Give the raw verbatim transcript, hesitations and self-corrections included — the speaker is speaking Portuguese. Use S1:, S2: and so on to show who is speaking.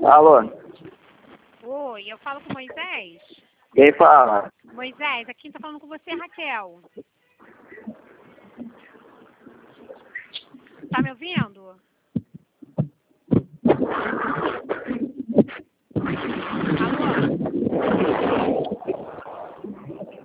S1: Alô?
S2: Oi, eu falo com o Moisés?
S1: Quem fala?
S2: Moisés, aqui quem tá falando com você é Raquel. Tá me ouvindo?